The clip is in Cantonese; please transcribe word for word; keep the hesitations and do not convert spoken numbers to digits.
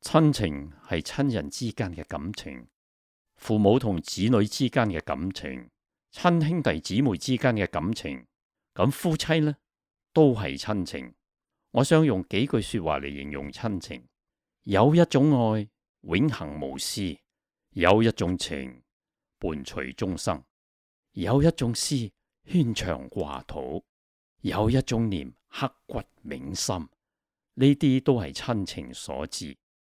親情係親人之間嘅感情，父母同子女之間嘅感情，親兄弟姊妹之間嘅感情，咁夫妻呢都係親情。我想用幾句說話嚟形容親情：有一種愛永恆無私，有一種情伴隨終生，有一種思牽腸掛肚，有一種念刻骨銘心。呢啲都係親情所致。